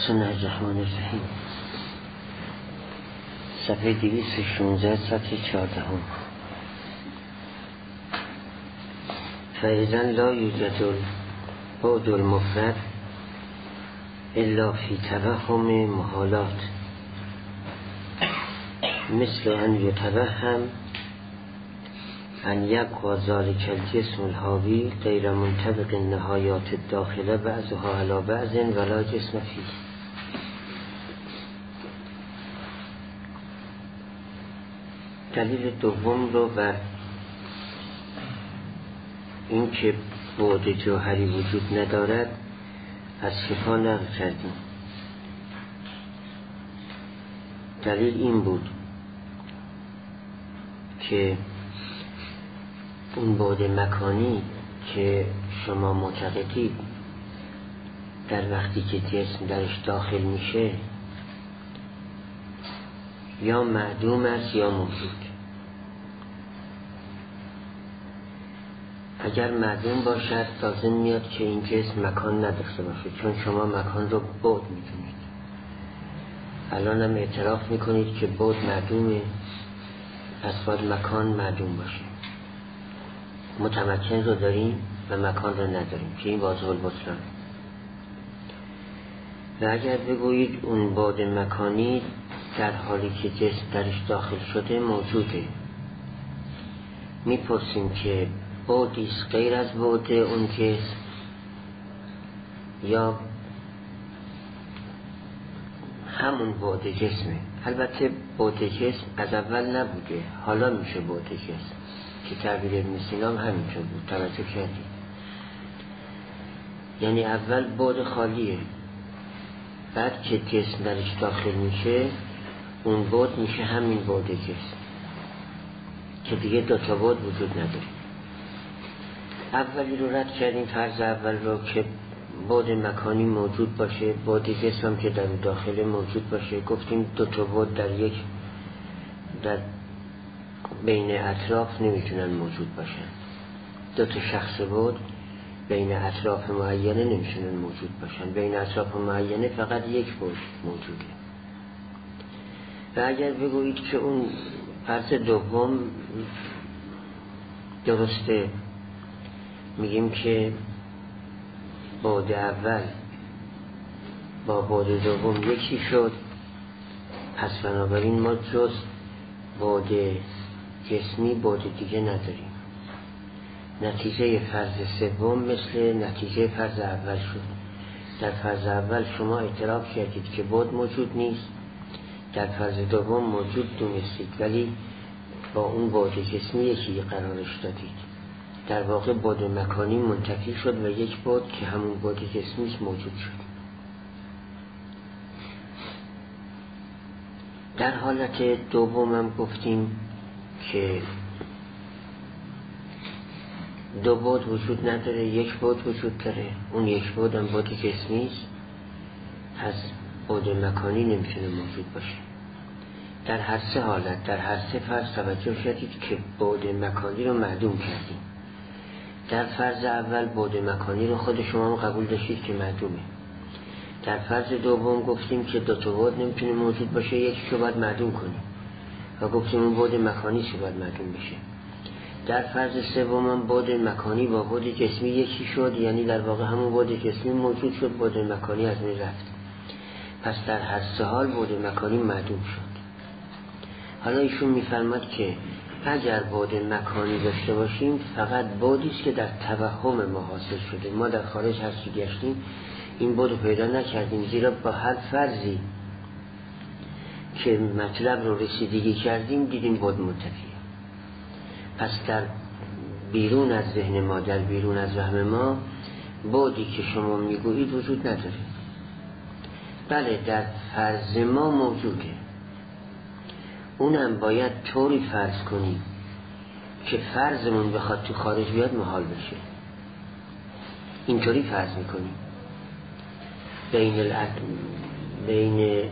بسم الله الرحمن الرحیم. صفحه 216 سطر 14. فإذا لا یوجد البعد المفرد الا فی توهم محالات مثل ان یتوهم ان یبقى ذلك الجسم الحاوی غیر منطبق النهایات الداخله بعضها علی بعض ولا جسم فیه. دلیل دوم رو بر این که بعد جوهری وجود ندارد از شفا نقل کردیم. دلیل این بود که اون بعد مکانی که شما معتقدید در وقتی که جسم درش داخل میشه یا معدوم است یا موجود. اگر معدوم باشد لازم میاد که این جسم مکان نداشته باشه، چون شما مکان رو بعد میدونید. الان هم اعتراف میکنید که بعد معدومه، پس باید مکان معدوم باشه. متمکن رو داریم و مکان رو نداریم که این واضح البطلان. و اگر بگویید اون بعد مکانی در حالی که جسم درش داخل شده موجوده، میپرسیم که بعدیست غیر از بعد اون جسم یا همون بعد جسمه. البته بعد جسم از اول نبوده، حالا میشه بعد جسم که تعبیر ابن سینا هم همینطور بود. توجه کردید؟ یعنی اول بعد خالیه، بعد که جسم درش داخل میشه اون بعد میشه همین بعد جسم که دیگه دوتا بعد وجود نداره. اولی رو رد کردیم، فرض اول رو که بعد مکانی موجود باشه، بعد جسم هم که در داخل موجود باشه. گفتیم دوتا بعد در بین اطراف نمیتونن موجود باشن. دوتا شخص بعد بین اطراف معینه نمیتونن موجود باشن. بین اطراف معینه فقط یک بعد موجوده. و اگر بگویید که اون فرض دوم درسته، میگیم که بعد اول با بعد دوم یکی شد، پس بنابراین ما جز بعد جسمی بعد دیگه نداریم. نتیجه فرض سوم مثل نتیجه فرض اول شد. در فرض اول شما اعتراف کردید که بعد موجود نیست، در فرض دوم موجود دونستید ولی با اون بعد جسمی یکی قرارش دادید. در واقع بعد مکانی منتفی شد و یک بعد که همون بعد جسمیش موجود شد. در حالت دوم هم گفتیم که دو بعد وجود نداره، یک بعد وجود داره. اون یک بعد هم بعد جسمی است، پس بعد مکانی نمیتونه موجود باشه. در هر سه حالت، در هر سه فرض توجه شدید که بعد مکانی رو معدوم کردیم. در فرض اول بعد مکانی رو خود شما هم قبول داشتید که معدومه. در فرض دوم گفتیم که دو تا بعد نمیتونه موجود باشه، یکی رو باید معدوم کنیم و گفتیم اون بعد مکانی چه باید معدوم بشه. در فرض سوم هم بعد مکانی با بعد جسمی یکی شد، یعنی در واقع همون بعد جسمی موجود شد، بعد مکانی از بین رفت. پس در هر سه حال بعد مکانی معدوم شد. حالا ایشون میفرماد که اگر بعد مکانی داشته باشیم فقط بعدی است که در توهم ما حاصل شده. ما در خارج هرچی گشتیم این بعد رو پیدا نکردیم، زیرا با هر فرضی که مطلب رو رسیدگی کردیم دیدیم بعد منتفیه. پس در بیرون از ذهن ما، در بیرون از وهم ما بعدی که شما میگویید وجود نداره. بله در فرض ما موجوده، اونم باید طوری فرض کنیم که فرضمون بخواد تو خارج بیاد محال بشه. اینطوری فرض میکنیم. بین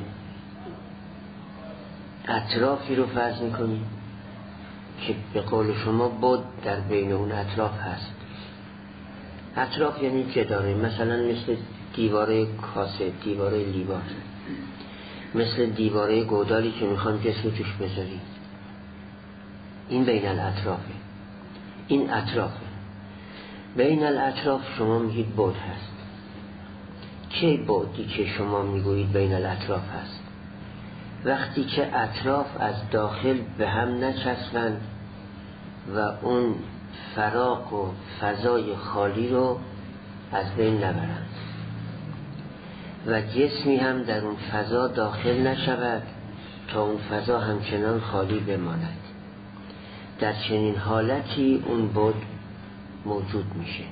اطرافی رو فرض میکنیم که به قول شما بعد در بین اون اطراف هست. اطراف یعنی جداره، مثلا مثل دیواره کاسه، دیواره لیوان، مثل دیواره گودالی که میخوام جسم توش بذاری. این بین الاطرافه، این اطرافه. بین الاطراف شما میگید بعد هست. چه بعدی که شما میگویید بین الاطراف هست؟ وقتی که اطراف از داخل به هم نچسبند و اون فراغ و فضای خالی رو از بین نبرند و جسمی هم در اون فضا داخل نشود تا اون فضا همچنان خالی بماند. در چنین حالتی اون بعد موجود میشه.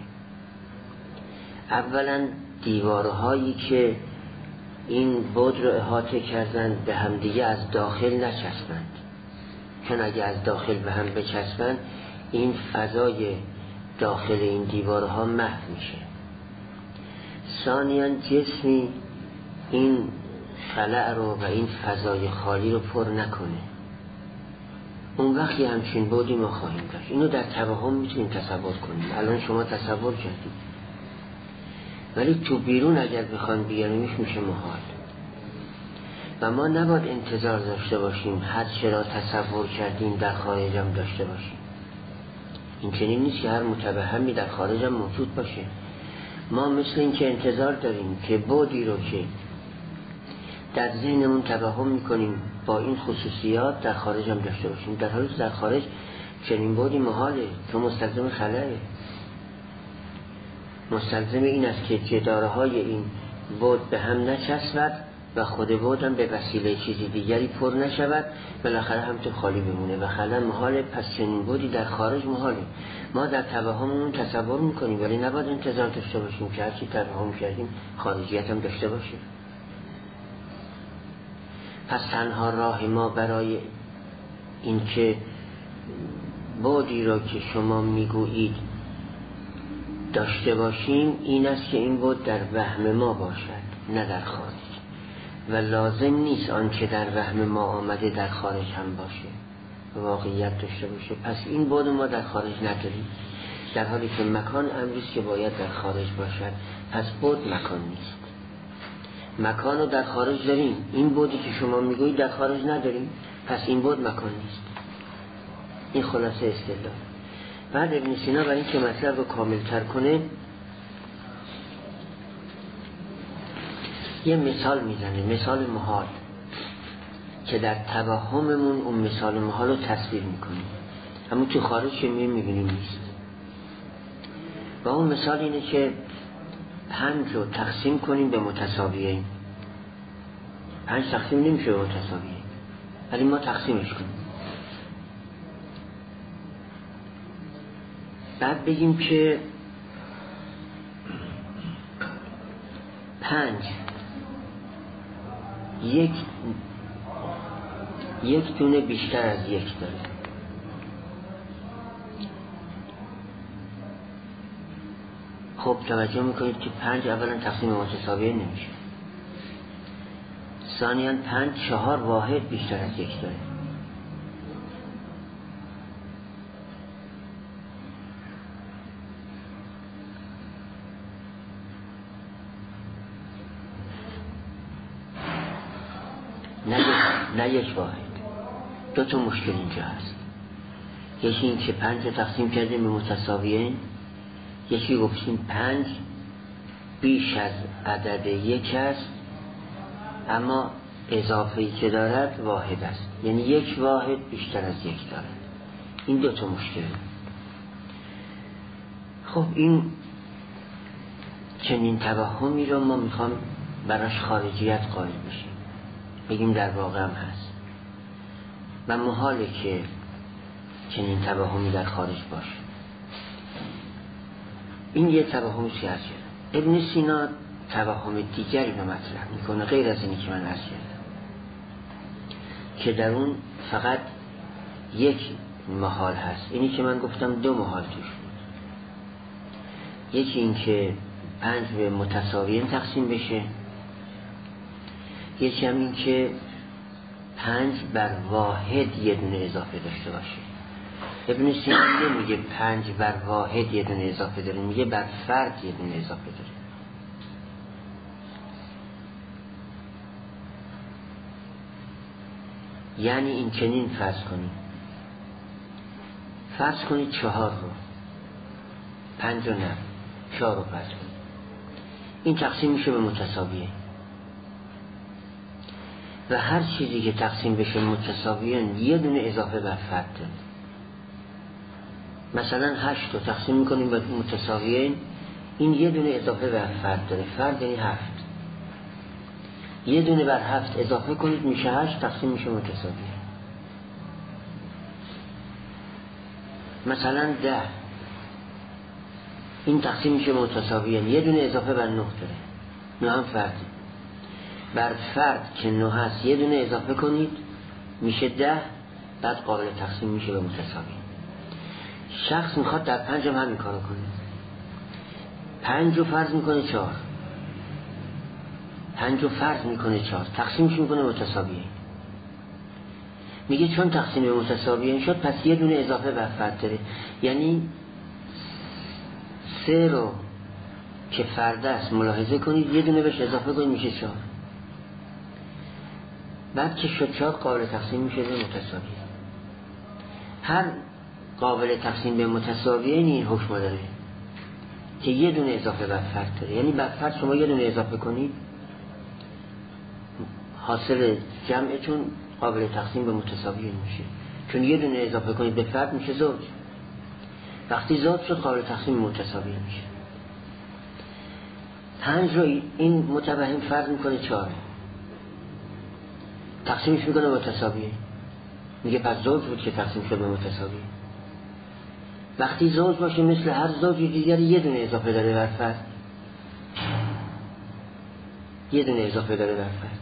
اولا دیوارهایی که این بعد رو احاطه کردن به همدیگه از داخل نچسبند، چون اگه از داخل به هم بچسبند این فضای داخل این دیوارها محو میشه. ثانیاً جسمی این خلأ رو و این فضای خالی رو پر نکنه. اون وقتی همچین بعدی ما خواهیم داشت. اینو در توهم میتونیم تصور کنیم. الان شما تصور کردید، ولی تو بیرون اگر بخوان بیاریمش میشه محال. و ما نباید انتظار داشته باشیم هر چه را تصور کردیم در خارج هم داشته باشیم. این چنین نیست که هر متوهمی در خارج هم موجود باشه. ما مثل این که انتظار داریم که بعدی رو که در ذهنمون توهم میکنیم با این خصوصیات در خارج هم داشته باشیم، در حالی که در خارج چنین بعدی محاله، تو مستلزم خلأه. مستلزم این است که جدارهای این بعد به هم نچسبد و خود بعد هم به وسیله چیزی دیگری پر نشود، بالاخره هم تو خالی بمونه و خلأ محاله. پس چنین بعدی در خارج محاله. ما در توهممون تصور میکنیم، ولی نباید انتظار داشته باشیم که هرچی توهم کردیم خارجیت هم داشته باشیم. پس تنها راه ما برای این که بعدی را که شما میگویید داشته باشیم این است که این بعد در وهم ما باشد، نه در خارج. و لازم نیست آن که در وهم ما آمده در خارج هم باشه، واقعیت داشته باشه. پس این بعد ما در خارج نداریم، در حالی که مکان امریست که باید در خارج باشد. پس بعد مکان نیست. مکان رو در خارج داریم، این بعدی که شما میگویید در خارج نداریم، پس این بعد مکان نیست. این خلاصه استدلال. بعد ابن سینا برای این که مطلب رو کامل تر کنه یه مثال میزنه، مثال محال، که در توهممون اون مثال محال رو تصویر میکنیم، اما تو خارج که میبینیم نیست. و اون مثال اینه که 5 رو تقسیم کنیم به متساویین. 5 تقسیم نمیشه به متساویین، ولی ما تقسیمش کنیم. بعد بگیم که 5 یک دونه بیشتر از یک داره. خب توجه میکنید که 5 اولا تقسیم متساویه نمیشه. ثانیاً 5 4 واحد بیشتر از یک داره. نه یک واحد. 2 تا مشکل اینجا هست. یکی این که 5 رو تقسیم کردیم به متساویین، یکی گفتیم 5 بیش از عدد 1 است اما اضافه‌ای که دارد واحد است، یعنی 1 واحد بیشتر از 1 دارد. این 2 تا مشکل. خب این چنین توهمی رو ما میخوام براش خارجیت قائل بشیم، بگیم در واقع هم هست و محاله که چنین توهمی در خارج باشه. این یه توهمی سیاست. ابن سینا توهم دیگری رو مطرح میکنه غیر از اینی که من عرض کردم، که در اون فقط یک محال هست. اینی که من گفتم 2 محال توش بود. یکی این که 5 به متساویین تقسیم بشه، یکی هم این که 5 بر واحد یه دونه اضافه داشته باشه. ابن سینا نمیگه 5 بر واحد یه دونه اضافه داره، میگه بر فرد یه دونه اضافه داره. یعنی این چنین فرض کنید 4 رو 5 رو نه 4 رو فرض کنید. این تقسیم میشه به متساویه و هر چیزی که تقسیم بشه متساویه یه دونه اضافه بر فرد داره. مثلا 8 رو تقسیم میکنیم به متساویه، این یه دونه اضافه بر فرد داره. فرد یعنی 7، یه دونه بر 7 اضافه کنید میشه 8، تقسیم میشه متساویه. مثلا 10 این تقسیم میشه متساویه، یه دونه اضافه بر 9 داره، 9 هم فرد. بر فرد که 9 هست یه دونه اضافه کنید میشه 10، بعد قابل تقسیم میشه به متساویه. شخص میخواد در 5 هم همین کارو کنه. 5 رو فرض میکنه 4، 5 رو فرض میکنه 4، تقسیمش میکنه متساویه. میگه چون تقسیم به متساویه شد پس یه دونه اضافه بر فرد داره، یعنی 3 رو که فرد است ملاحظه کنید یه دونه بهش اضافه کنید میشه 4، بعد که شد 4 قابل تقسیم میشه به متساویه. هر قابل تقسیم به متساویه این حکم داره که یه دونه اضافه بر فرد داره، یعنی بر فرد شما یه دونه اضافه کنید حاصل جمعتون قابل تقسیم به متساویه میشه، چون یه دونه اضافه کنید به فرد میشه زوج. وقتی زوج شد قابل تقسیم متساویه میشه. 5 رو این متوهم فرض میکنه 4، تقسیمش میکنه متساویه، میگه پس زوج بود که تقسیم شد به متساویه. وقتی زوج باشه مثل هر زوج دیگری یه دونه اضافه داره بر فرد، یه دونه اضافه داره بر فرد،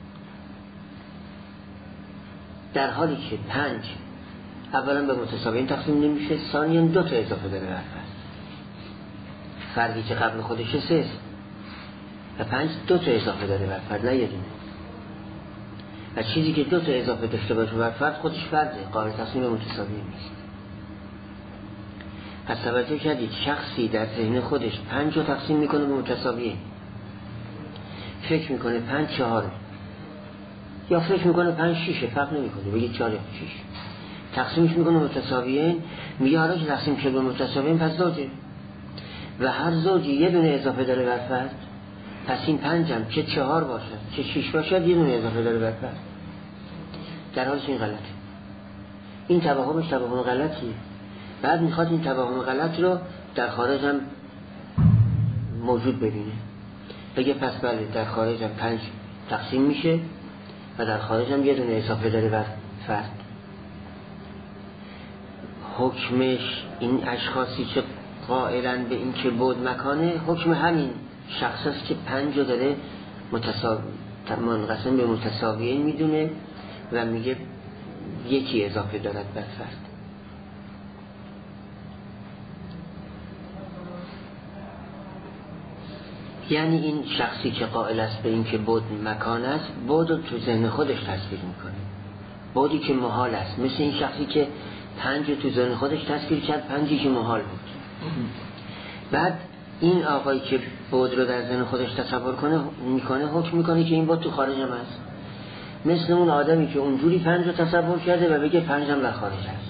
در حالی که 5 اولا به متساویین تقسیم نمیشه، ثانیاً 2 تا اضافه داره بر فرد. فردی که قبل خودشه 3 و 5 2 تا اضافه داره بر فرد، نه یه دونه. و چیزی که 2 تا اضافه داشته باشه بر فرد خودش فرده، قابل تقسیم به متساویین نیست. پس توجه کردید شخصی در ذهن خودش 5 رو تقسیم میکنه به متساویه، فکر میکنه 5 4 یا فکر میکنه 5 6 فرق نمیکنه، بگید 4 یا 6، تقسیمش میکنه متساویه، میگه حالا که تقسیم شده به متساویه پس زوجه و هر زوجی یه دونه اضافه داره بر فرد، پس این 5 هم چه 4 باشد چه 6 باشد یه دونه اضافه داره بر فرد. در حالش این غلطه، این توهمش توهم غلطیه. بعد میخواد این توهم غلط رو در خارج هم موجود ببینه، بگه پس بله در خارج هم 5 تقسیم میشه و در خارج هم یه دونه اضافه داره بر فرد. حکمش این اشخاصی که قائلن به این که بود مکانه، حکم همین شخص است که 5 رو داره منقسم به متساویین میدونه و میگه یکی اضافه دارد بر فرد. یعنی این شخصی که قائل است به این که بود مکان است، بود رو تو ذهن خودش تصویر میکنه، بودی که محال است، مثل این شخصی که 5 رو تو ذهن خودش تصویر کرد، 5 که محال بود. بعد این آقایی که بود رو در ذهن خودش تصور میکنه حکم میکنه که این بود تو خارج هم هست، مثل اون آدمی که اونجوری 5 رو تصور کرده و بگه 5 هم در خارج هست.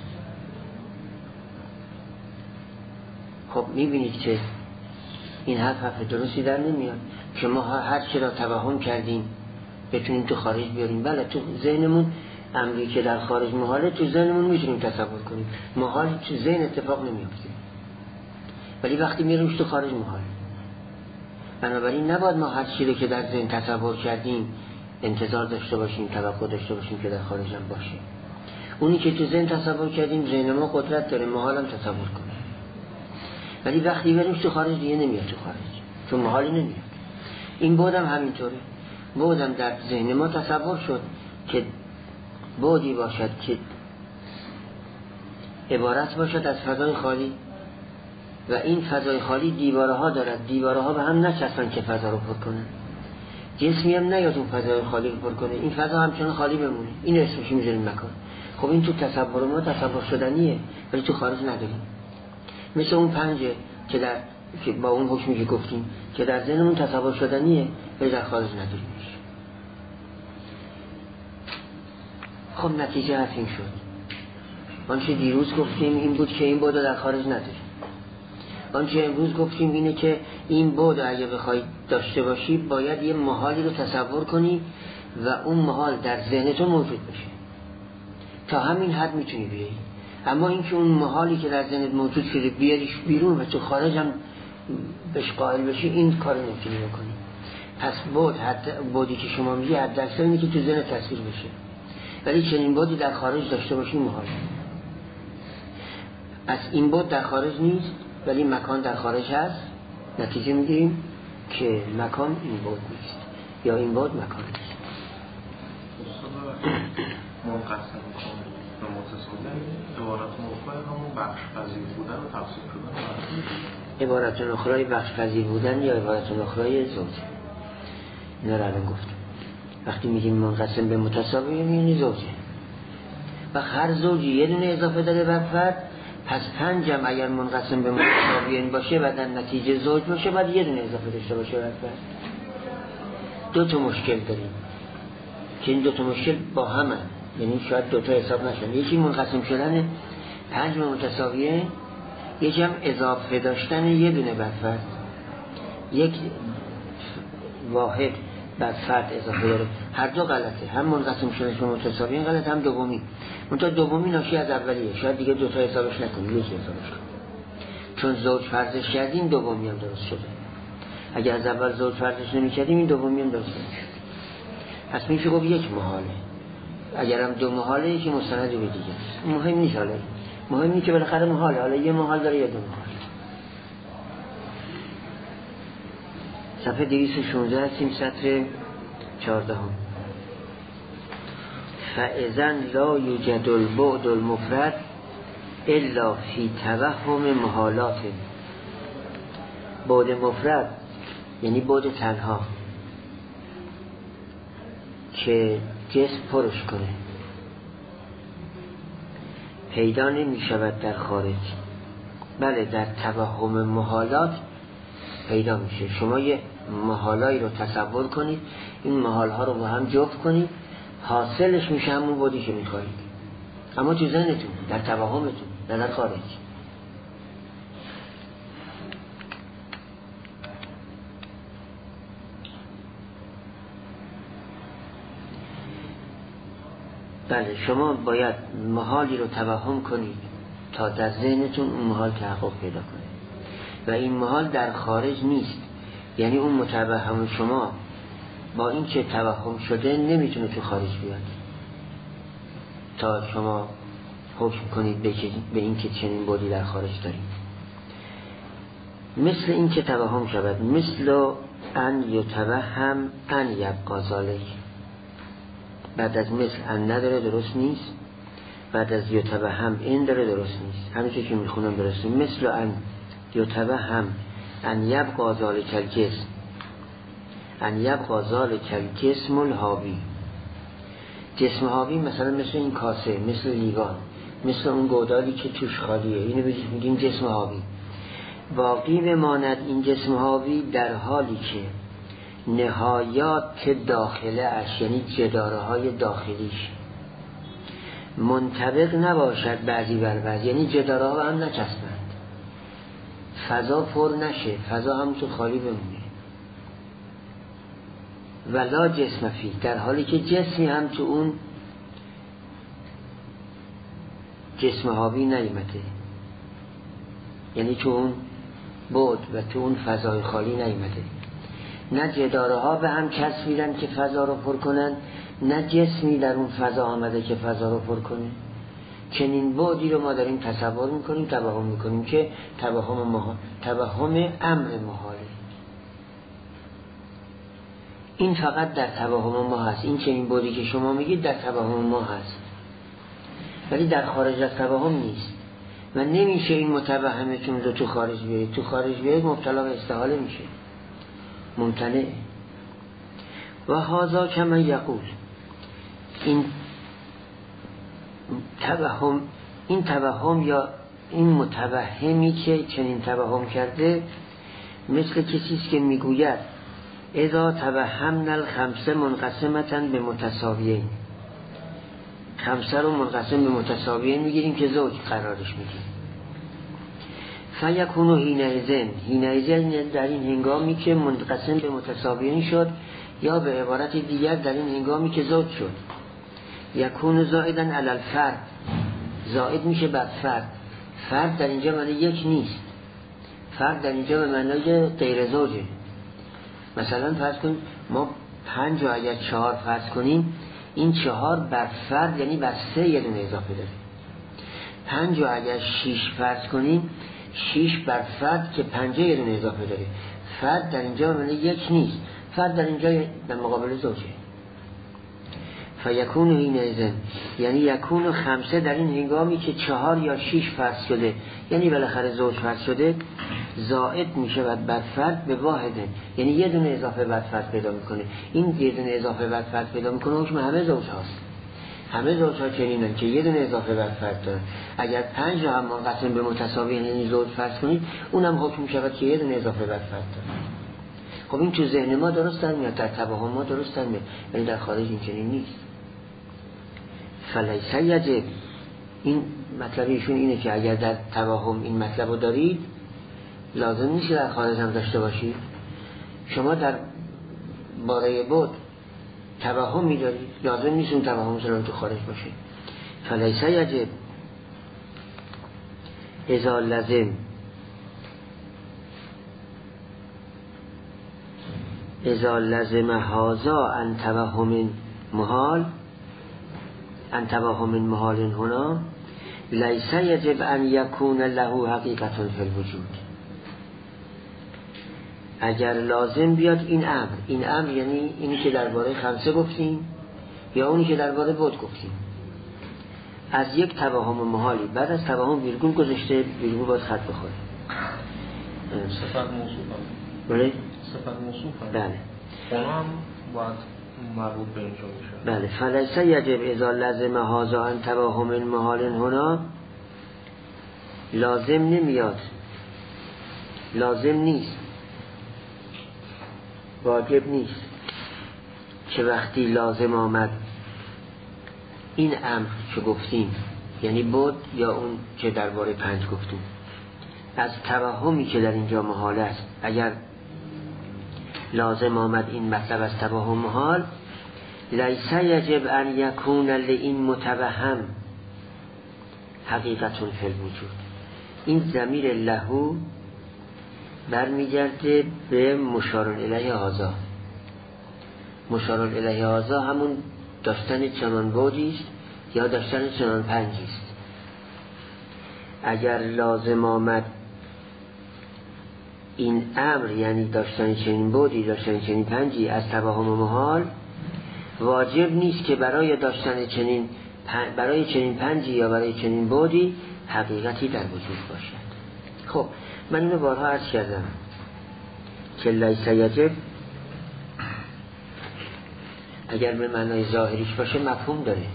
خب میبینید که این حرف درستی در نمیاد که ما هر چی را توهم کردیم بتونیم تو خارج بیاریم. بله تو ذهنمون امری که در خارج محاله تو ذهنمون میتونیم تصور کنیم، محال تو ذهن اتفاق نمیفته، ولی وقتی میریم تو خارج محاله. بنابراین نباید ما هر چیزی که در ذهن تصور کردیم انتظار داشته باشیم، توقع داشته باشیم که در خارج هم باشه. اونی که تو ذهن تصور کردیم ذهن ما قدرت داره محال هم تصور کنه، ولی وقتی بریم تو خارج دیگه نمیاد تو خارج، چون محالی نمیاد. این بودم همینطوره، بودم در ذهن ما تصور شد که بودی باشد که عبارت باشد از فضای خالی و این فضای خالی دیواره ها دارد، دیواره ها به هم نچسبن که فضا رو پر کنن، جسمی هم نیاد اون فضای خالی رو پر کنه، این فضا همچنان خالی بمونه، این اسمش میذاریم مکان. خب این تو تصور ما تصور شدنیه ولی تو خارج نداریم. مثل اون 5 که با اون حکمی که گفتیم که در ذهنمون تصور شدنیه ولی در خارج نداریمش. خب نتیجه حتمی شد. آنچه دیروز گفتیم این بود که این بود در خارج نداری. آنچه امروز گفتیم اینه که این بود اگه بخوای داشته باشی باید یه محالی رو تصور کنی و اون محال در ذهن تو موجود بشه. تا همین حد میتونی بیایی. اما اینکه اون محالی که در ذهنت موجود شده بیاریش بیرون و تو خارج هم بهش قائل بشی، این کار نمیتونی بکنی. پس بودی که شما میگی حد اکثر اینه که تو ذهن تصویر بشه، ولی چنین بودی در خارج داشته باشی محال. پس این بود در خارج نیست ولی مکان در خارج هست. نتیجه میگیریم که مکان این بود نیست یا این بود مکان نیست. منقسم کن به متصادم عبارت اخرى همون بخش پذیر بودن و تفسیر شدن. عبارت اخرى بخش پذیر بودن یا عبارت اخرى زوج، اینا رو الان گفتم. وقتی میگیم منقسم به متساوی یعنی زوجه و هر زوجی یه دونه اضافه داره بر فرد، پس 5 هم اگر منقسم به متساویین باشه و در نتیجه زوج باشه باید یه دونه اضافه داشته باشه بر فرد. 2 تا مشکل داریم که این 2 تا مشکل با همه، یعنی شاید 2 تا حساب نشن. یکی منقسم شدن 5 به متساویین، یکی هم اضافه داشتن یه دونه بر فرد. یک واحد بر فرد اضافه داره، هر دو غلطه. هم منقسم شدنش به متساویین غلط، هم دومی. منتها دومی ناشی از اولیه، شاید دیگه 2 تا حسابش نکنیم، یکی حسابش کنیم. چون زوج فرضش کردیم دومی هم درست شده. اگر از اول زوج فرضش نمی‌کردیم این دومی هم درست نمی‌شد. پس میشه گفت یک محاله. اگرم 2 محاله یکی مستند به دیگه است. مهم نیست، حالا مهم اینه که بالاخره محاله، حالا یه محال داره یا 2 محال. صفحه 216 هستیم، سطر 14. فاذن لا یوجد البعد المفرد الا فی توهم محالات. بعد مفرد یعنی بعد تنها که جسم پرش کنه پیدا نمی شود در خارج، بله در توهم محالات پیدا میشه. شما یه محالایی رو تصور کنید، این محالها رو با هم جفت کنید، حاصلش میشه همون بودی که میخواید، اما تو ذهنتون، در توهمتون، در خارج. بله شما باید محالی رو توهم کنید تا در ذهنتون اون محال تحقق پیدا کنه و این محال در خارج نیست. یعنی اون متوهم شما با این که توهم شده نمیتونه تو خارج بیاد تا شما حکم کنید به این که چنین بودی در خارج داریم. مثل این که توهم شود، مثل ان یتوهم ان یبقا ذالک. بعد از مثل ان نداره، درست نیست. بعد از یتوهم این داره، درست نیست. همینطور که میخونم درست نیست. مثل ان یتوهم ان یبقا ذالک الجسم، ان یبقا ذالک الجسم الحاوی. جسم حاوی مثلا مثل این کاسه، مثل لیوان، مثل اون گودالی که توش خالیه، اینو میگیم جسم حاوی. باقی بماند این جسم حاوی در حالی که نهایات داخله اش، یعنی جداره های داخلیش منطبق نباشد بعضی بر بعض، یعنی جداره ها هم نچسبند، فضا پر نشه، فضا هم تو خالی بمونه. ولا جسم فی، در حالی که جسمی هم تو اون جسم حاوی نیامده، یعنی تو اون بعد و تو اون فضای خالی نیامده. نه جداره ها به هم چسبیدن که فضا رو پر کنن، نه جسمی در اون فضا آمده که فضا رو پر کنه. چنین بعدی رو ما داریم تصور میکنیم، توهم میکنیم که توهم امر محاله. این فقط در توهم ما هست. این چنین بعدی که شما میگید در توهم ما هست، ولی در خارج از توهم نیست و نمیشه این متوهمتون رو تو خارج بیارید. تو خارج بیارید مبتلا به استحاله میشه، ممتنع. و هذا کما یقول، این توهم یا این متوهمی که چنین توهم کرده مثل کسیست که میگوید اذا توهمنا الخمسه منقسمة به متساویین. خمسه رو منقسم به متساویین میگیریم که زوج قرارش میدیم. فیکون حینئذ در این هنگامی که منقسم به متساویین شد، یا به عبارت دیگر در این هنگامی که زوج شد. یکون زائدا علی الفرد، زائد میشه بر فرد. فرد در اینجا معنی یک نیست، فرد در اینجا به معنای غیر زوجه. مثلا فرض کنیم ما 5 و اگر 4 فرض کنیم، این 4 بر فرد یعنی بر 3 یه دونه اضافه داره. 5 و اگر 6 فرض کنیم، 6 بر فرد که 5 یه دونه اضافه داره. فرد در اینجا به معنی یک نیست، فرد در اینجا در مقابل زوجه. فیکون حینئذ یعنی یکون خمسه در این هنگامی که 4 یا 6 فرض شده، یعنی بالاخره زوج فرض شده، زائد میشه بر فرد به واحده، یعنی یه دونه اضافه بر فرد پیدا میکنه. این یه دونه اضافه بر فرد پیدا میکنه حکم همه زوج هاست. همه زوج ها چنینن که یه دونه اضافه بر فرد دارن. اگر 5 رو هم منقسم به متساوی یعنی زوج فرض کنید، اونم حکم میشود که یه دونه اضافه بر فرد داره. خب این تو ذهن ما درست در میاد، در تفاهم ما درست در میاد، ولی در خارج این چنین نیست. فلیس یجب، این مطلب ایشون اینه که اگر در تفاهم این مطلب رو دارید، لازم نیست در خارج هم داشته باشید. شما در باره بود تفاهمی دارید، لازم نیست اون تفاهم سلام تو خارج باشه. فلیس یجب اذا لزم هذا ان توهم محال هنا لیس یجب ان یکون له حقیقت فی الوجود. اگر لازم بیاد این امر یعنی اینی که درباره خمسه گفتیم یا اونی که درباره بود گفتیم، از یک توهم محالی، بعد از توهم ویرگول گذاشته، ویرگول باید خط بخوره. صفت موصوفه. بله؟ صفت موصوفه. بله. اون هم باید مربوط به اینجا میشه. بله. فلیس یجب اذا لزم هذا ان توهم محال هنا، لازم نمیاد، لازم نیست، واجب نیست که وقتی لازم آمد این امر که گفتیم، یعنی بود یا اون که درباره 5 گفتیم، از توهمی که در اینجا محال است، اگر لازم آمد این مطلب از توهم محال، لیس یجب ان یکون لئین متوهم حقیقت فی الوجود. این ضمیر لهو برمیگرده به مشار الیه هذا. مشار الیه هذا همون داشتن چنان بودی است یا داشتن چنان 5 است. اگر لازم آمد این امر یعنی داشتن چنین بودی، داشتن چنین 5 از توهم محال، واجب نیست که برای داشتن چنین برای چنین 5 یا برای چنین بودی حقیقتی در وجود باشد. خب من اینو بارها عرض کردم که لیس یجب اگر به معنای ظاهریش باشه مفهوم داره.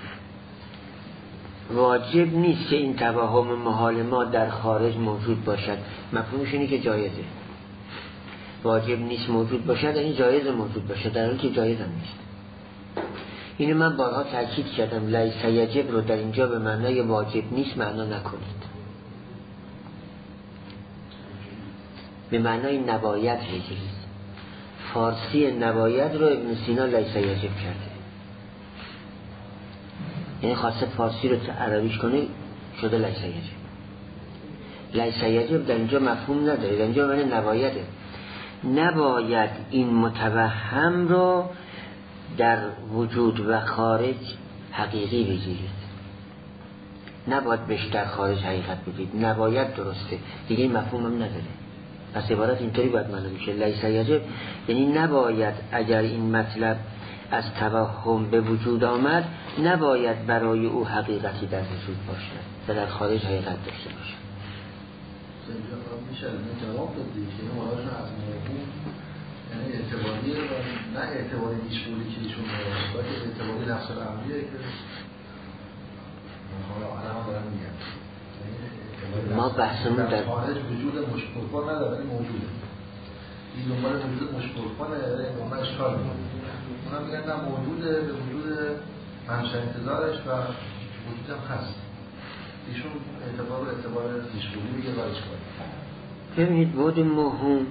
واجب نیست که این توهم محال ما در خارج موجود باشد، مفهومش اینه که جایزه. واجب نیست موجود باشد یعنی جایز موجود باشد، در حالی که جایز هم نیست. اینو من بارها تاکید کردم، لیس یجب رو در اینجا به معنای واجب نیست معنا نکنید، به معنای نباید بگیرید. فارسی نباید رو ابن سینا لیس یجب کرده، یعنی خواسته فارسی رو عربیش کنه، شده لیس یجب. لیس یجب در اینجا مفهوم نداره، در اینجا معنی نبایده. نباید این متوهم رو در وجود و خارج حقیقی بگیرید، نباید بهش در خارج حقیقت بگیرید، نباید درسته دیگه، این مفهوم هم نداره. پس عبارت اینطوری باید معلوم میشه، لیس یجب یعنی نباید، اگر این مطلب از توهم به وجود آمد نباید برای او حقیقتی در وجود باشد و در خارج حقیقت داشته باشد. میشه جواب دادی که این مرادشون از موضوع یعنی اعتباریه و نه اعتباری بیشوری که ایشون داره، باید اعتباری نفس الامریه که الان دارم میگم ما بحثمون در خارج وجود مشکلفا نداره ولی موجوده. این دنبال وجود مشکلفا نداره، این دنبال اشکال میکنه. اونا میگن نه موجوده، به وجود منشأ انتظارش و وجودم هست. ایشون اعتبار زیشبولی بگه برش کنه. ببینید بود موهوم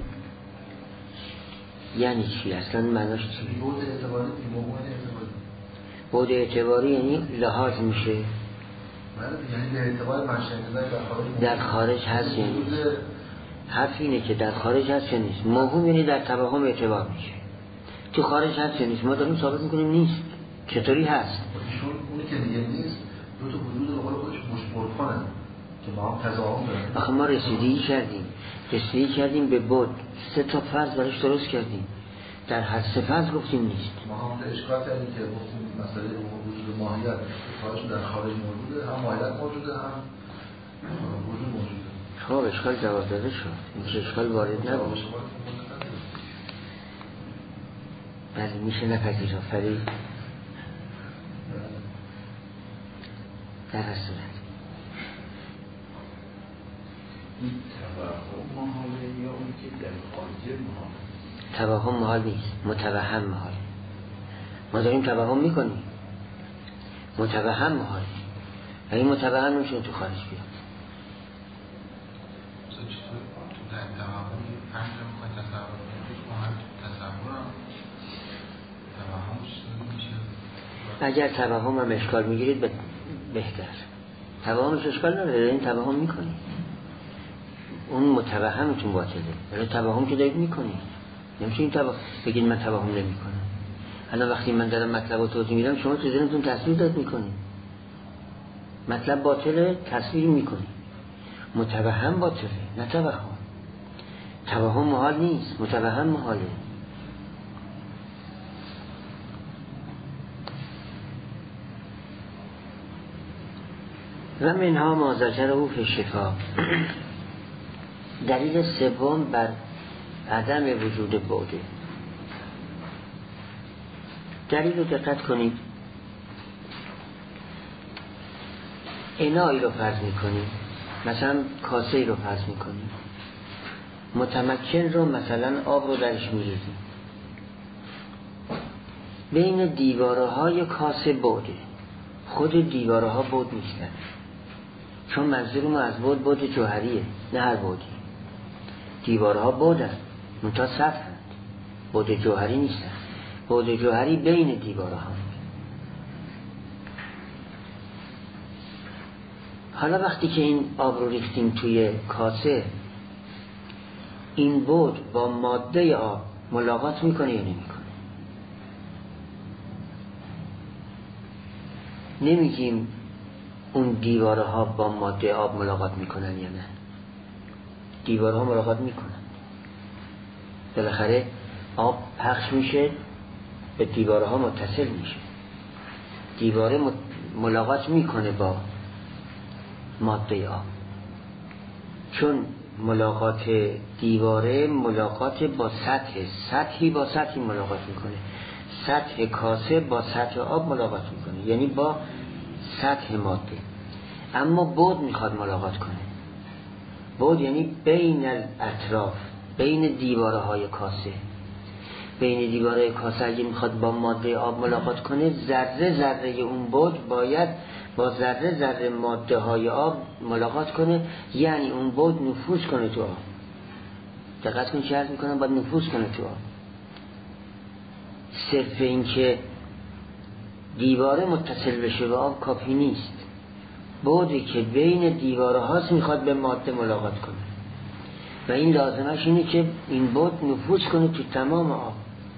یعنی چی؟ اصلا معناش چی؟ بود اعتباری موهوم اعتباری. بود اعتباری یعنی لحاظ میشه. یعنی به اعتبار منشأ انتظار در خارج هست یا نیست. حرف اینه که در خارج هست یا نیست. موهوم یعنی در توهم اعتبار میشه. تو خارج هست یا نیست. ما داریم ثابت میکنیم نیست. چطوری هست؟ ایشون اونی که دیگه نیست دو تا وجود رو قول خودش مشمول کنن که با هم تضاهم دارن. آخه ما رسیدگی کردیم به بود. 3 تا فرض براش درست کردیم. در هر 3 فرض گفتیم نیست. ما هم اشکال کردیم که گفتیم مسئله وجود ماهیت خارج در خارج موجوده، هم ماهیت موجوده هم وجود موجوده. خب اشکال جواب داده شد. این اشکال وارد نبود. بله میشه نپذیر آفرین. در هر صورت این توهم محاله یا اون که در خارج محاله؟ توهم محال نیست، متوهم محال. ما داریم توهم میکنیم، متوهم محال. این متوهم نمیشه تو خارج بیاد. چطور تو در توهم پنج میخوای تصور کنید محال تصورم توهمش میشه. اگر توهم هم اشکال میگیرید بهتر. توهمش اشکال نداره، این توهم میکنید. اون متوهمتون باطله. ولی توهم که دارید میکنید. نمیشه این بگید من توهم نمیکنم. الان وقتی من دارم مطلب رو توضیح میدم شما تو ذهنتون تصویر داد میکنید. مطلب باطله تصویر میکنید. متوهم باطله نه توهم. توهم محال نیست، متوهم محاله. و منها ما ذکره فی الشفا. دلیل سوم بر عدم وجود بعده. دلیل رو دقت کنید. انایی رو فرض میکنید، مثلا کاسه رو فرض میکنید، متمکن رو مثلا آب رو درش میریزید. بین دیواره های کاسه بعده. خود دیواره ها بعد نیستن، چون منظور ما از بعد جوهریه، نه هر بعدی. دیواره ها بعدن منتها سطحند، بعد جوهری نیستن. بعد جوهری بین دیواره ها. حالا وقتی که این آب رو ریختیم توی کاسه، این بعد با ماده آب ملاقات میکنه یا نمیکنه؟ نمیگیم اون دیواره ها با ماده آب ملاقات میکنن یا نه. دیواره ها ملاقات میکنن. بالاخره آب پخش میشه به دیواره ها متصل میشه. دیواره ملاقات میکنه با ماده آب، چون ملاقات دیواره ملاقات با سطحی با سطحی ملاقات میکنه. سطح کاسه با سطح آب ملاقات میکنه، یعنی با سطح ماده. اما بعد میخواد ملاقات کنه. بعد یعنی بین الاطراف، بین دیواره های کاسه. بین دیواره کاسه اگه میخواد با ماده آب ملاقات کنه، ذره ذره اون بعد باید با ذره ذره ماده های آب ملاقات کنه، یعنی اون بعد نفوذ کنه تو آب. دقت کن چه عرض میکنم، باید نفوذ کنه تو آب. صرف این که دیواره متصل بشه به آب کافی نیست. بعدی که بین دیواره هاست میخواد به ماده ملاقات کنه و این لازمش اینه که این بعد نفوذ کنه تو تمام آب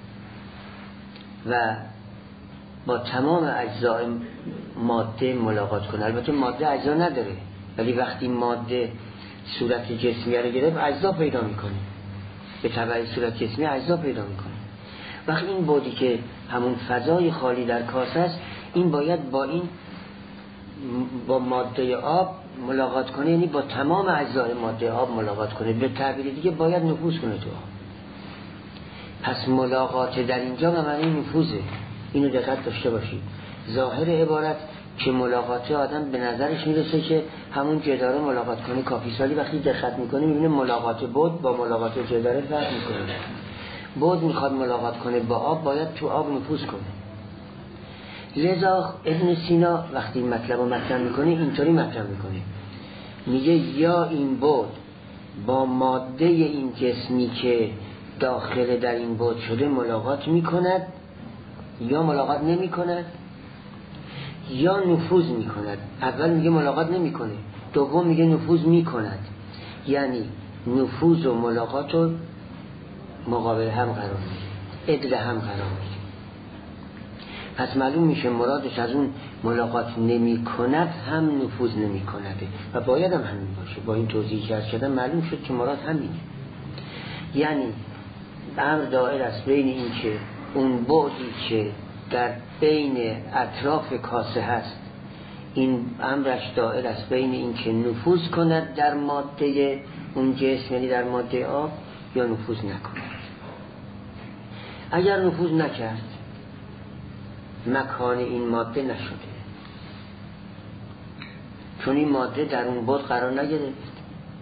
و با تمام اجزای ماده ملاقات کنه. البته ماده اجزا نداره، ولی وقتی ماده صورت جسمی رو گرفت اجزا پیدا میکنه، به تبع صورت جسمی اجزا پیدا میکنه. وقتی این بعدی که همون فضای خالی در کاسه است، این باید با ماده آب ملاقات کنه، یعنی با تمام اجزای ماده آب ملاقات کنه. به تعبیر دیگه باید نفوذ کنه تو آب. پس ملاقات در اینجا به معنی نفوذه. اینو دقت داشته باشید. ظاهر عبارت که ملاقات آدم به نظرش میرسه که همون جداره ملاقات کنه کافی، سالی وقتی دقت میکنه میبینه ملاقات بعد با ملاقات جداره فرق میکنه. بعد میخواد ملاقات کنه با آب، باید تو آب نفوذ کنه. لذا ابن سینا وقتی مطلب رو مطرح میکنه اینطوری مطرح میکنه، میگه یا این بعد با ماده این جسمی که داخل در این بعد شده ملاقات میکند یا ملاقات نمیکند یا نفوذ میکند. اول میگه ملاقات نمیکنه، دوم میگه نفوذ میکند، یعنی نفوذ و ملاقات رو مقابل هم قرار میده، عدل هم قرار میده. پس معلوم میشه مرادش از اون ملاقات نمی کند هم نفوذ نمی کنده و باید هم همین باشه. با این توضیحی که کردم معلوم شد که مراد همینه، یعنی امر دائر است بین این که اون بعدی که در بین اطراف کاسه هست، این امرش دائر است بین این که نفوذ کند در ماده اون جسم، یعنی در ماده آب، یا نفوذ نکند. اگر نفوذ نکرد مکان این ماده نشده، چون این ماده در اون بعد قرار نگرفت.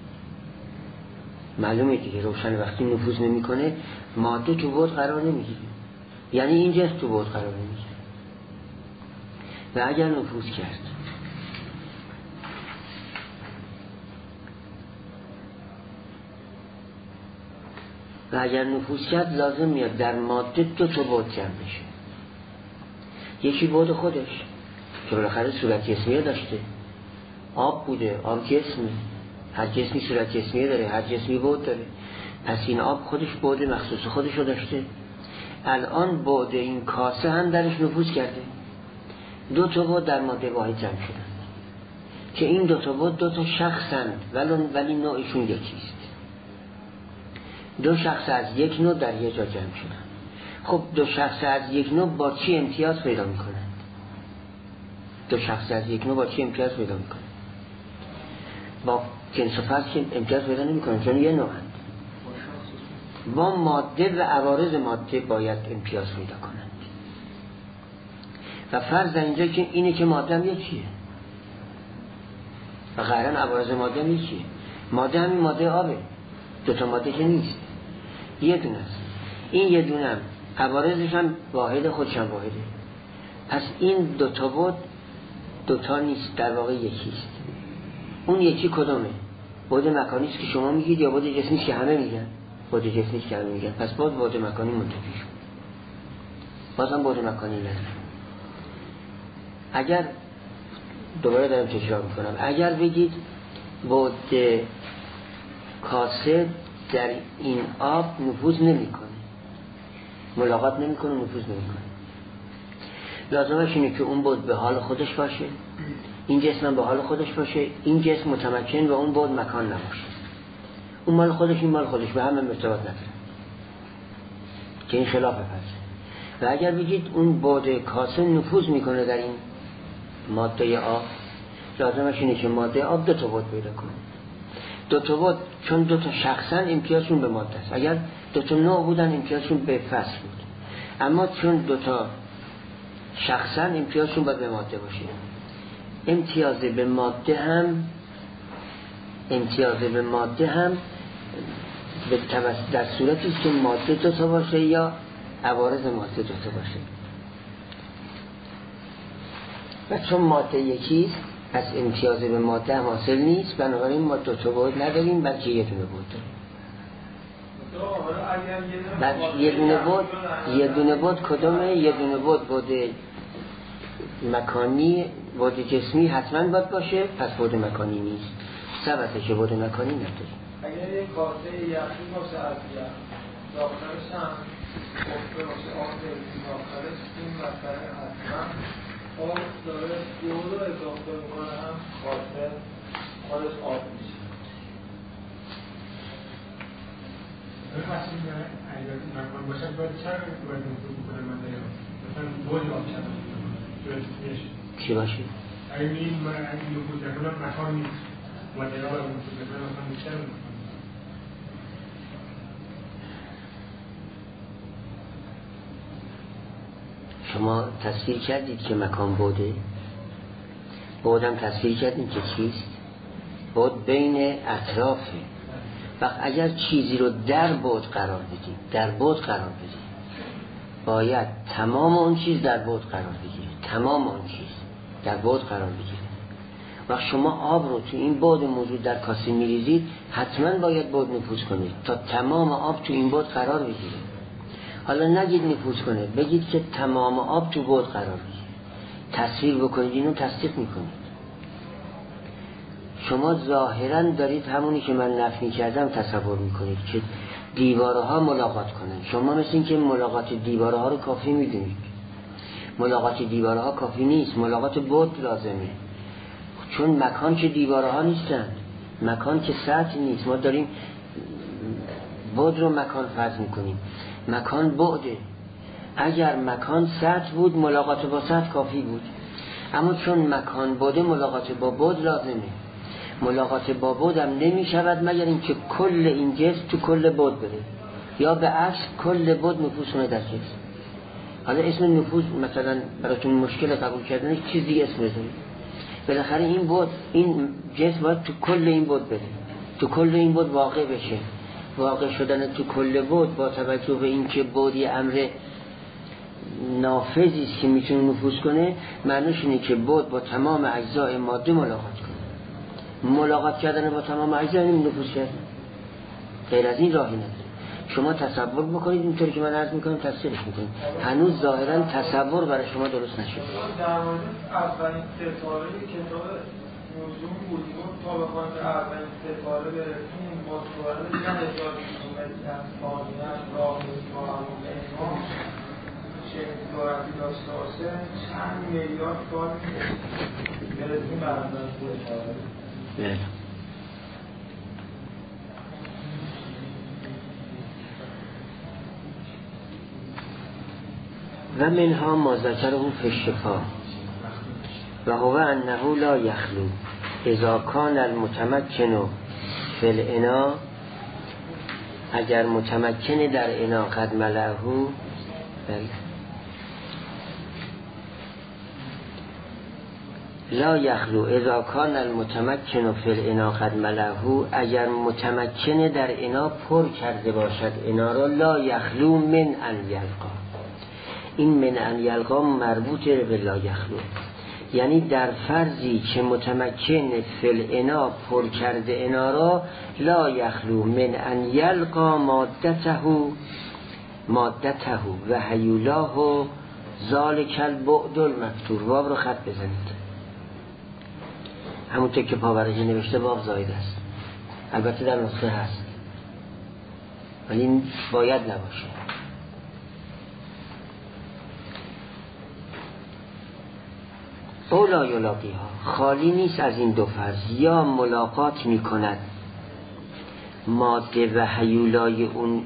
معلومه دیگه، روشن وقتی نفوذ نمیکنه ماده تو بعد قرار نمیگیره، یعنی این جسم تو بعد قرار نمیگیره. و اگر نفوذ کرد لازم میاد در ماده دو تا بعد جمع بشه. یکی بعد خودش که بالاخره صورت جسمیه داشته، آب بوده، آب جسمی، هر جسمی صورت جسمیه داره، هر جسمی بعد داره. پس این آب خودش بعد مخصوص خودش رو داشته. الان بعد این کاسه هم درش نفوذ کرده. دو تا بعد در ماده واحد جمع شدن که این دو تا بعد دو تا شخصند، ولی نوعشون یکیست. دو شخص از یک نوع در یک جا جمع شدن. خب دو شخص از یک نوع با چی امتیاز پیدا میکنند؟ با جنس و فصل که امتیاز پیدا نمیکنند، چون یه نوعند. با ماده و عوارض ماده باید امتیاز پیدا کنند. و فرض در اینجا که اینه که ماده هم یکیه و غیرن عوارض ماده هم یکیه. ماده همین ماده آبه، دوتا ماده که نیست، یه دونه است. این یه دونه هم عوارضش هم واحد، خودش هم واحده. پس این دوتا بود دوتا نیست، در واقع یکیست. اون یکی کدومه؟ بعد مکانیست که شما میگید یا بعد جسمیست که همه میگن؟ بعد جسمیست که همه میگن. پس بعد مکانی منتفی شد، بازم بعد مکانی نداره. اگر دوباره دارم تکرار میکنم، اگر بگید بعد کاسه در این آب نفوذ نمیکنه، ملاقات نمیکنه، نفوذ نمیکنه، لازمش اینه که اون بعد به حال خودش باشه، این جسم به حال خودش باشه، این جسم متمکن و اون بعد مکان نباشه. اون مال خودش، این مال خودش، به هم ارتباط نداره که این خلاف فرضه. و اگر بگید اون بعد کاسه نفوذ میکنه در این ماده آب، لازمش اینه که ماده آب دو تا بعد پیدا کنه. دو تا بعد چون دو تا شخصن امتیازشون به ماده است. اگر دو تا نوع بودن امتیازشون به فصل بود، اما چون دو تا شخصن امتیازشون باید به ماده باشه. امتیاز به ماده هم در صورتی که ماده دو تا باشه یا عوارض ماده دو تا باشه. و چون ماده یکیست پس امتیاز به ماده هم حاصل نیست، بنابراین ما دو تا بعد نداریم بلکه یه دونه بعد داریم. یه دونه بعد کدومه؟ یه دونه بعد مکانی، بعد جسمی حتما باید باشه، پس بعد مکانی نیست. سببه که بعد مکانی نداریم. اگر یک کاسه یخی باشه از یخ داخلش هم خفته باشه آب داخلش، این مسئله حتما آب داره دو رو اضافه میکنه، هم کاسه خودش آب میشه. اصلا اگر مکان باشد باید چرا باید نفوذ میکنه من داریم مثلا بود آب چی باشه؟ اگر این نفوذ نکنم مکان نیست، مادر ها باید نفوذ نکنم مکان نیست، چرا میکنم؟ شما تصویر کردید که مکان بوده، بودم تصویر کردید که چیست؟ بود بین اطرافه. وقت اگر چیزی رو در بود قرار بدید، باید تمام اون چیز در بعد قرار بگیره، تمام اون چیز در بعد قرار بگیره. وقت شما آب رو تو این بعد موجود در کاسه میریزید، حتما باید بعد نفوذ کنید تا تمام آب تو این بعد قرار بگیره. حالا نگید نفوذ کنه، بگید که تمام آب تو بعد قرار بگیره. تصویر بکنید، اینو تصدیق میکنید. شما ظاهرا دارید همونی که من نفی کردم تصور میکنید که دیوارها ملاقات کنن. شما مثل این که ملاقات دیوارها رو کافی میدونید. ملاقات دیوارها کافی نیست، ملاقات بعد لازمه. چون مکان که دیوارها نیستن، مکان که سطح نیست. ما داریم بعد رو مکان فرض میکنیم، مکان بعده. اگر مکان سطح بود ملاقات با سطح کافی بود، اما چون مکان بعده ملاقات با بعد لازمه. ملاقات با بعد هم نمی شود مگر اینکه کل این جسم تو کل بعد بره، یا به عکس کل بعد نفوذ کنه در جسم. حالا اسم نفوذ مثلا براتون مشکل قبول کردنش چیز دیگه اسم بذارید. بالاخره این بعد، این جسم باید تو کل این بعد بره، تو کل این بعد واقع بشه. واقع شدن تو کل بعد با توجه به این که بعد یه امر نافذی است که میتونه نفوذ کنه، معنیش اینه که بعد با تمام اجزای ماده ملاقات کنه. ملاقات کردن با تمام اجزا یعنی نفوذ کردن. غیر از این راهی نداره. شما تصور بکنید اینطوری که من عرض میکنم، تفسیرش میکنید. هنوز ظاهرا تصور برای شما درست نشد. در مورد اولین ستاره کتاب نجوم بودیم تا بخواهیم به اولین ستاره برسیم، مطمئن دیدن 1000 کیلومتر از ثانیه راه با همون امام چه سرعتی داشته باشه، چند میلیارد سال برسیم به اولین ستاره. و منها ما ذکره فی الشفا و هو انه لا یخلو اذا کان المتمکن فی الاناء، اگر متمکن در اناء قد ملأه، لا یخلو اذا کان المتمکن فی الاناء قد ملأه، اگر متمکن در اناء پر کرده باشد اناء را، لا یخلو من ان یلقا. این من ان یلقا مربوطه به لا یخلو، یعنی در فرضی که متمکن فی الاناء پر کرده اناء را، لا یخلو من ان یلقا مادته و حیولاه ذالک البعد المفتور. واو رو خط بزنید، همونطور که پاورقی نوشته واو زاید است. البته در نسخه هست ولی این باید نباشه. اولا یلاقی ها خالی نیست از این دو فرض، یا ملاقات می کند ماده و حیولای اون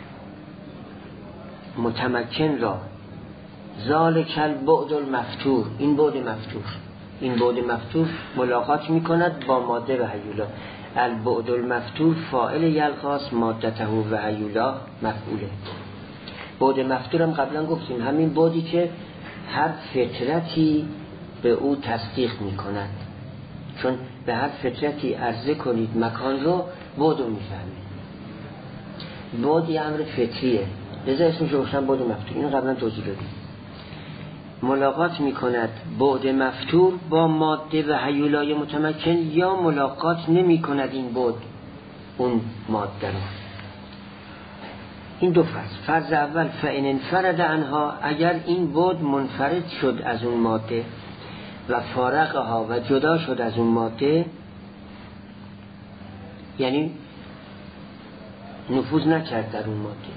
متمکن را، ذالک البعد المفتور، این بعد مفتور، این بعد مفتور ملاقات می کند با ماده و حیولا. البعد المفتور فاعل یلقاس، مادته و حیولا مفعوله. بعد مفتور هم قبلا گفتیم همین بعدی که هر فطرتی به او تصدیق می کند. چون به هر فطرتی عرضه کنید مکان رو، بعد رو می فهمید. بعد یه امر فطریه، لذا اسمش رو گفتن بعد مفتور. اینو قبلا توضیح دادیم. ملاقات می کند بعد مفتور با ماده و حیولای متمکن، یا ملاقات نمی کند این بعد اون ماده رو. این دو فرض. فرض اول فإن انفرد عنها، اگر این بعد منفرد شد از اون ماده و فارقها و جدا شد از اون ماده، یعنی نفوذ نکرد در اون ماده،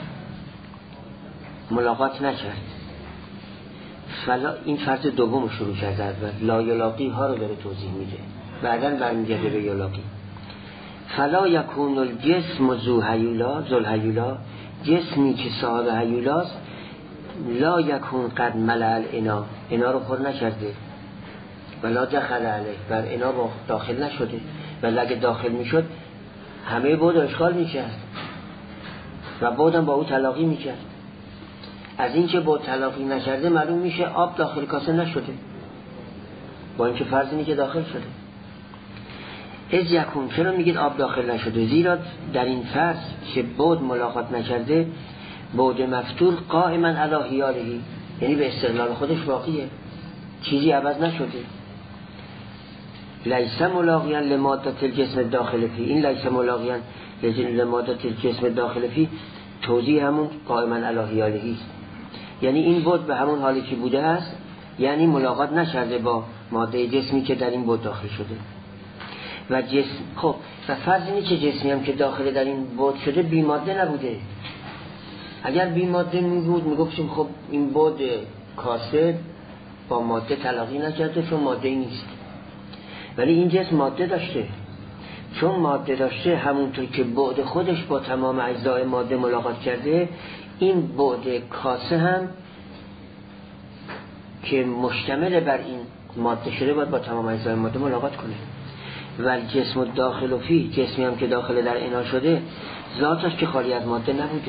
ملاقات نکرد. فلا، این فرض دوم شروع کرده اول، لا یلاقی ها رو داره توضیح میده، بعداً برمیگرده به یلاقی. فلا یکون الجسم ذو حیولا، ذو الحیولا، جسمی که صاحب حیولاست، لا یکون قد ملأ الاناء، اناء رو پر نکرده، ولا دخل علیه، بر اناء داخل نشده، ولی اگه داخل میشد همه بعد اشغال میکرد و بعدم با او تلاقی میکرد. از این که بعد تلاقی نکرده معلوم میشه آب داخل کاسه نشده، با اینکه فرض اینه که داخل شده. از یکون، چرا میگید آب داخل نشده؟ زیرا در این فرض که بعد ملاقات نکرده بعد مفتور قائما علی حیاله، یعنی به استقلال خودش باقیه، چیزی عوض نشده. لیس ملاقیان لمادت الجسم داخل فی، این لیس ملاقیان لمادت الجسم داخل فی توضیح همون قائما علی حیاله است، یعنی این بود به همون حالی که بوده است، یعنی ملاقات نشده با ماده جسمی که در این بود داخل شده. و جسم خب و فرض اینه که جسمی هم که داخل در این بود شده بی ماده نبوده. اگر بی ماده بود میگفتیم خب این بود کاسه با ماده تلاقی نکرده چون ماده نیست، ولی این جسم ماده داشته، چون ماده داشته همونطور که بعد خودش با تمام اجزای ماده ملاقات کرده، این بعد کاسه هم که مشتمل بر این ماده شده باید با تمام اجزای ماده ملاقات کنه. و جسم داخل فی، جسمی هم که داخل در انا شده ذاتش که خالی از ماده نبوده،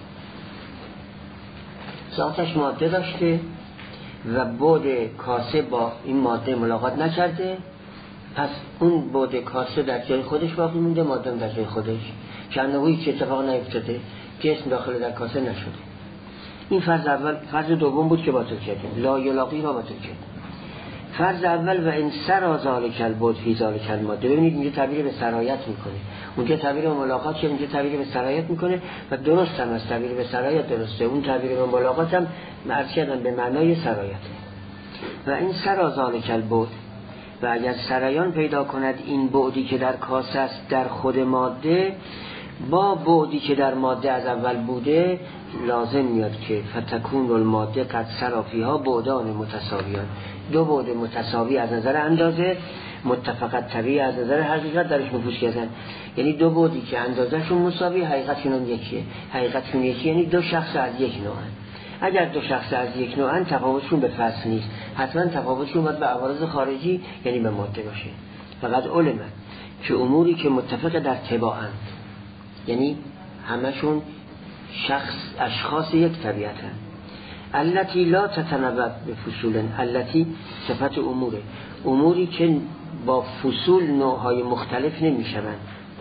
ذاتش ماده داشته و بعد کاسه با این ماده ملاقات نکرده، پس اون بعد کاسه در جای خودش باقی مونده، ماده در جای خودش، چند هیچ اتفاق نیفتاده، جسم داخل در کاسه نشده. این فرض اول. فرض دوم بود که باطل کردیم، لا یلاقی را باطل کردیم. فرض اول و این سرا ذالک البعد فی ذالک الماده، ببینید اینجا تعبیر به سرایت میکنه، اونجا تعبیر به ملاقات که اینجا تعبیر به سرایت میکنه و درست هم از تعبیر به سرایت درسته، اون تعبیر به ملاقات هم عرض کردن به معنای سرایت. و این سرا ذالک البعد، و اگر سرایان پیدا کند این بعدی که در کاسه است در خود ماده با بعدی که در ماده از اول بوده، لازم میاد که فتکون الماده قد سرافیها بعدان متساویان، دو بعد متساوی از نظر اندازه، متفقت طبیعی از نظر حقیقت درش نفوذ کردن، یعنی دو بعدی که اندازهشون مساوی، حقیقتشون یکیه، حقیقتشون یکی، یعنی دو شخص از یک نوعن. اگر دو شخص از یک نوعن تفاوتشون به فصل نیست، حتما تفاوتشون باید به عوارض خارجی یعنی به ماده باشه. فقط علمه که اموری که متفق در طباعند، یعنی همشون اشخاص یک طبیعتن، التی لا تتنوع به فصول، التی صفت اموره، اموری که با فصول نوعهای مختلف نمیشوند،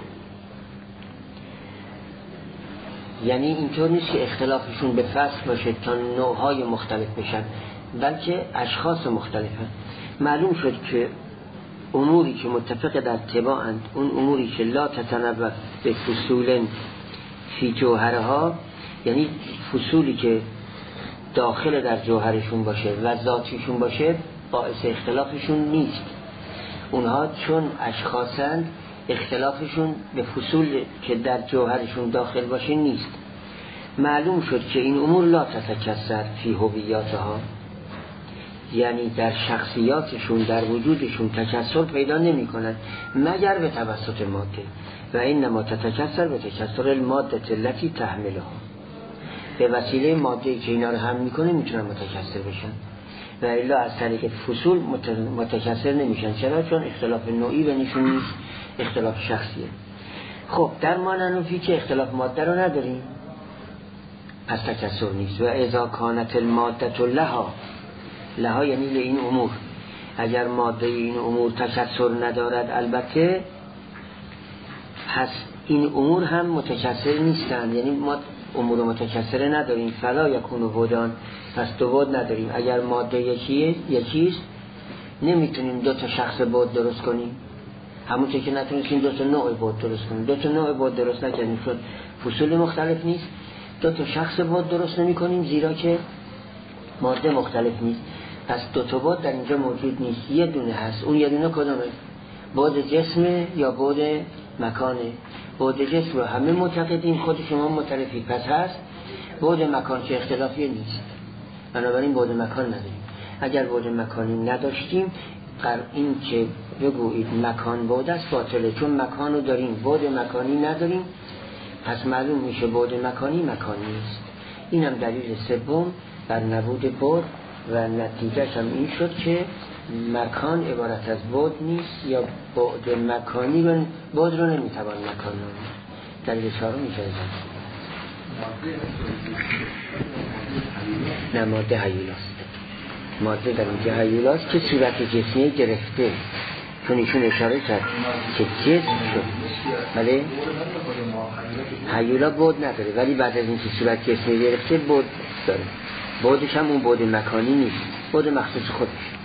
یعنی اینطور نیست که اختلافشون به فصل باشه تا نوعهای مختلف بشن، بلکه اشخاص مختلفن. معلوم شد که اموری که متفق در طباعند، اون اموری که لا تتنوع به فصول فی جوهرها، یعنی فصولی که داخل در جوهرشون باشه و ذاتیشون باشه، باعث اختلافشون نیست. اونها چون اشخاصند اختلافشون به فصول که در جوهرشون داخل باشه نیست. معلوم شد که این امور لا تتکثر فی هویاتها، یعنی در شخصیاتشون در وجودشون تکثر پیدا نمی کنند مگر به توسط ماده، و اینما تتکثر به تکثر الماده التي تحملها، به وسیله ماده‌ای که اینا رو حمل میکنه میتونن متکثر بشن، و الا از طریق فصول متکثر نمیشن. چرا؟ چون اختلاف نوعی بینشون نیست، اختلاف شخصیه. خب در ما ننفی که اختلاف ماده رو نداریم، پس تکثر نیست. و اذا کانت الماده لها یعنی لین امور، اگر ماده این امور تکثر ندارد البته، پس این امور هم متکثر نیستند، یعنی ما امور متکثره نداریم. فلا یکون بودان، پس دو بود نداریم. اگر ماده یکیست نمیتونیم دو تا شخص بود درست کنیم، همونطور که نتونستیم دو تا نوع بود درست کنیم. دو تا نوع بود درست نکردیم چون فصول مختلف نیست. دو تا شخص بود درست نمی کنیم زیرا که ماده مختلف نیست. پس دو تا بود در اینجا موجود نیست، یه دونه هست. اون یه دونه کدومه؟ بود جسمه یا بود مکانه؟ بود جسم رو همه معتقدیم، خود شما معترفی، پس هست. بود مکان که اختلافی نیست، بنابراین بود مکان نداریم. اگر بود مکانی نداشتیم، این که بگویید مکان بود است باطله، چون مکانو داریم بود مکانی نداریم، پس معلوم میشه بود مکانی مکانی نیست. این هم دلیل سوم بر نبود بود، و نتیجهش هم این شد که مکان عبارت از بود نیست، یا بعد مکانی رو بود رو نمیتوان مکان نامید. دلیل چهارم میشه نه ماده هیولاست. ماده در اینجا هیولاست که صورت جسمی گرفته، چون ایشون اشاره کرد که جسم شد. بله هیولا بود نداره، ولی بعد از اینکه صورت جسمی گرفته بود داره. بودش هم اون بود مکانی نیست، بود مخصوص خودش.